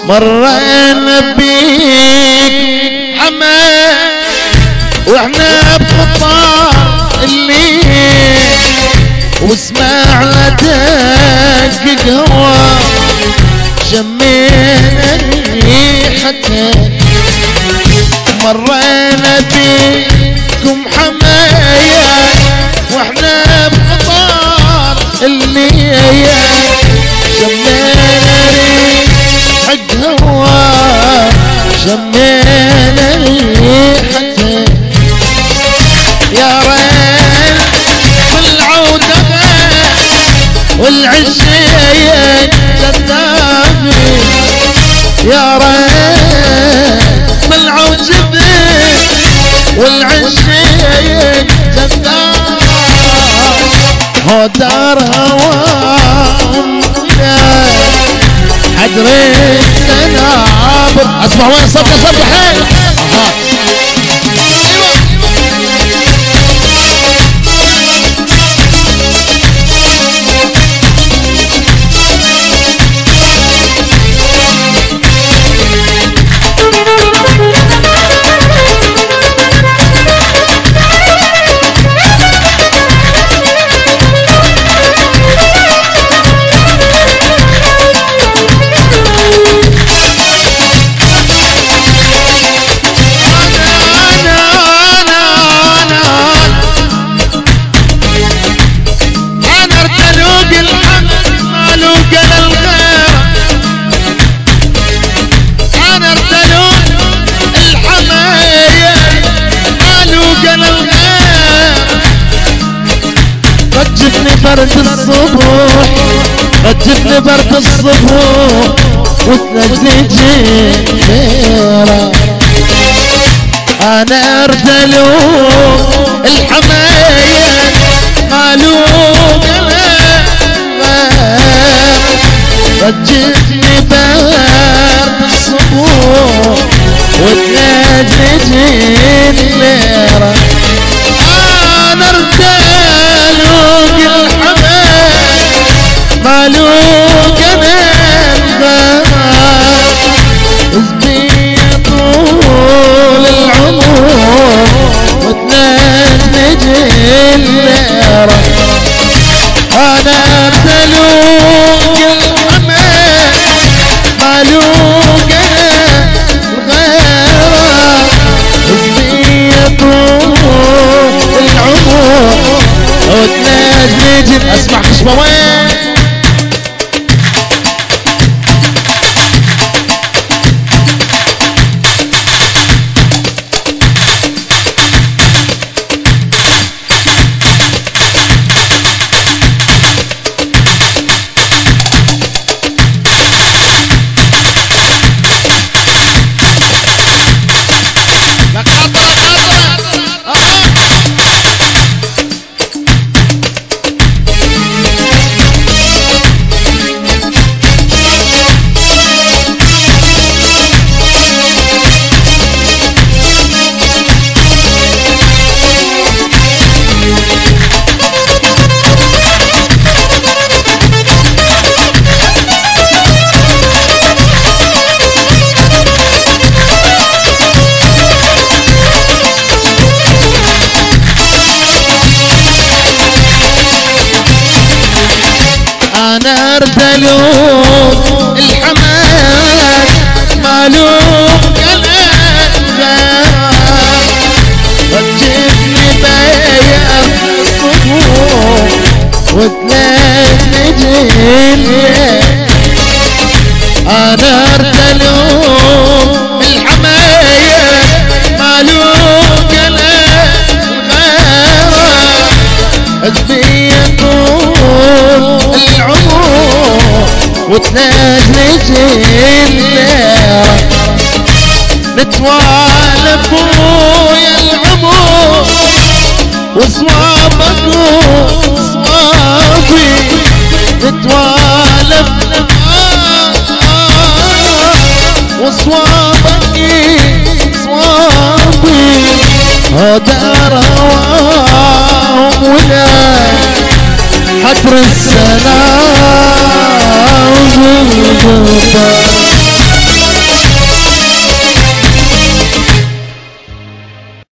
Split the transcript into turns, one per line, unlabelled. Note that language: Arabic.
مرينا بيك حمام واحنا بخطار الليل وسمعنا دق قهوة شمينا ريحتها مرينا بيكم حمايا واحنا بخطار الليل شمينا ريحة قهوة شمينا ريحتها يا ريت بالعودة والعشية جذابي يا ريت بالعودة والعشية جذاب هو دار هوانا حدريت سنابر اسمع وين صبح صبح اها رجتني برد الصبح رجتني برد الصبح وتنجلي جيرة انا اردلوك الحماية مالوك رجتني برد الصبح وتنجلي جيرة انا اردلوك مالوك من زبي طول العمر وتنجلج الليرة انا ارتلوك الحمام مالوك الغيرة زبي طول العمر وتنجلج اسمع خشبة وين انا اردلوك الحمام مالوك الانباب رجتني بيا الصبح وتنجلج الليل انا اردلوك الحماية مالوك الانباب اجبي طول العمر وتنجلج الليرة نتوالف ويا العمر وصوابك وصوابي نتوالف وصوابك صوابي هدار هواهم ولا حتر السلام